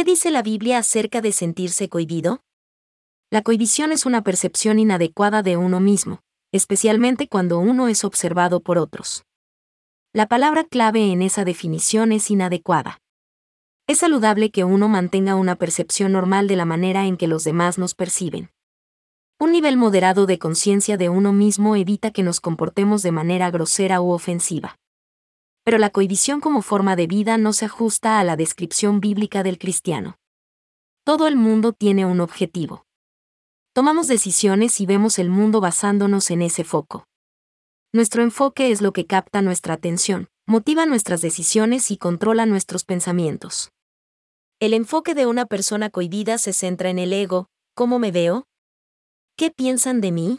¿Qué dice la Biblia acerca de sentirse cohibido? La cohibición es una percepción inadecuada de uno mismo, especialmente cuando uno es observado por otros. La palabra clave en esa definición es inadecuada. Es saludable que uno mantenga una percepción normal de la manera en que los demás nos perciben. Un nivel moderado de conciencia de uno mismo evita que nos comportemos de manera grosera u ofensiva. Pero la cohibición como forma de vida no se ajusta a la descripción bíblica del cristiano. Todo el mundo tiene un objetivo. Tomamos decisiones y vemos el mundo basándonos en ese foco. Nuestro enfoque es lo que capta nuestra atención, motiva nuestras decisiones y controla nuestros pensamientos. El enfoque de una persona cohibida se centra en el ego. ¿Cómo me veo? ¿Qué piensan de mí?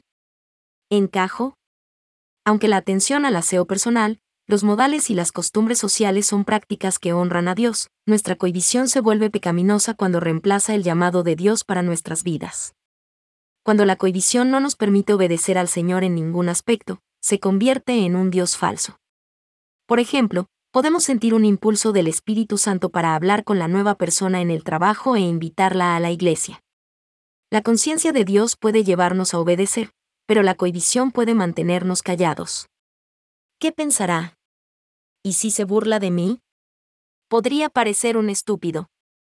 ¿Encajo? Aunque la atención al aseo personal, los modales y las costumbres sociales son prácticas que honran a Dios, nuestra cohibición se vuelve pecaminosa cuando reemplaza el llamado de Dios para nuestras vidas. Cuando la cohibición no nos permite obedecer al Señor en ningún aspecto, se convierte en un Dios falso. Por ejemplo, podemos sentir un impulso del Espíritu Santo para hablar con la nueva persona en el trabajo e invitarla a la iglesia. La conciencia de Dios puede llevarnos a obedecer, pero la cohibición puede mantenernos callados. ¿Qué pensará? ¿Y si se burla de mí? Podría parecer un estúpido.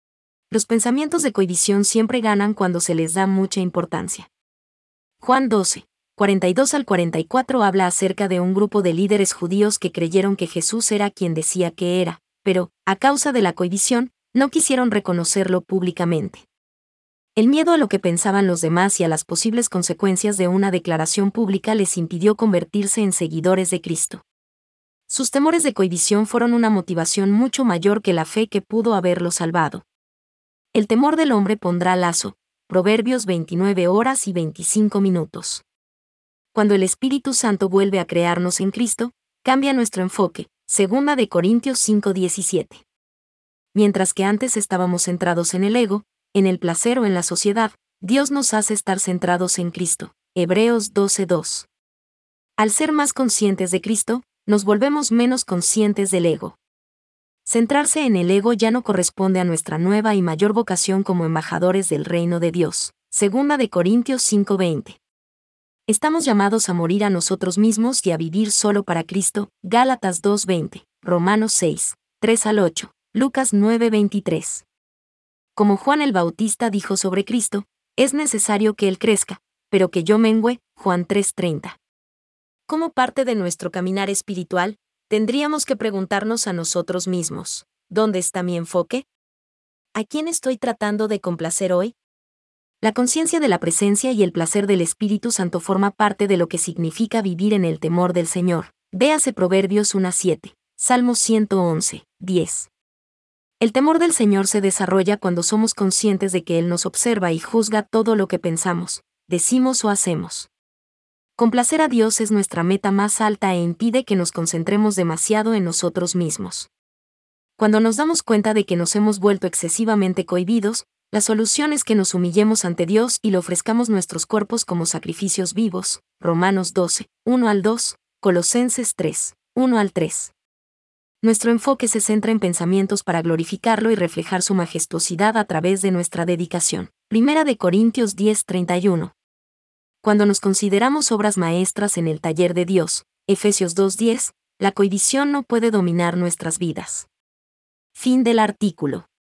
Los pensamientos de cohibición siempre ganan cuando se les da mucha importancia. Juan 12, 42 al 44 habla acerca de un grupo de líderes judíos que creyeron que Jesús era quien decía que era, pero, a causa de la cohibición, no quisieron reconocerlo públicamente. El miedo a lo que pensaban los demás y a las posibles consecuencias de una declaración pública les impidió convertirse en seguidores de Cristo. Sus temores de cohibición fueron una motivación mucho mayor que la fe que pudo haberlo salvado. El temor del hombre pondrá lazo. Proverbios 29 horas y 25 minutos. Cuando el Espíritu Santo vuelve a crearnos en Cristo, cambia nuestro enfoque. 2 de Corintios 5:17. Mientras que antes estábamos centrados en el ego, en el placer o en la sociedad, Dios nos hace estar centrados en Cristo. Hebreos 12:2. Al ser más conscientes de Cristo, nos volvemos menos conscientes del ego. Centrarse en el ego ya no corresponde a nuestra nueva y mayor vocación como embajadores del reino de Dios. 2 de Corintios 5:20. Estamos llamados a morir a nosotros mismos y a vivir solo para Cristo. Gálatas 2:20, Romanos 6, 3 al 8, Lucas 9:23. Como Juan el Bautista dijo sobre Cristo, es necesario que Él crezca, pero que yo mengüe. Juan 3:30. Como parte de nuestro caminar espiritual, tendríamos que preguntarnos a nosotros mismos, ¿dónde está mi enfoque? ¿A quién estoy tratando de complacer hoy? La conciencia de la presencia y el placer del Espíritu Santo forma parte de lo que significa vivir en el temor del Señor. Véase Proverbios 1:7, Salmo 111:10. El temor del Señor se desarrolla cuando somos conscientes de que Él nos observa y juzga todo lo que pensamos, decimos o hacemos. Complacer a Dios es nuestra meta más alta e impide que nos concentremos demasiado en nosotros mismos. Cuando nos damos cuenta de que nos hemos vuelto excesivamente cohibidos, la solución es que nos humillemos ante Dios y le ofrezcamos nuestros cuerpos como sacrificios vivos. Romanos 12, 1 al 2, Colosenses 3, 1 al 3. Nuestro enfoque se centra en pensamientos para glorificarlo y reflejar su majestuosidad a través de nuestra dedicación. 1 de Corintios 10:31. Cuando nos consideramos obras maestras en el taller de Dios, Efesios 2:10, la cohibición no puede dominar nuestras vidas. Fin del artículo.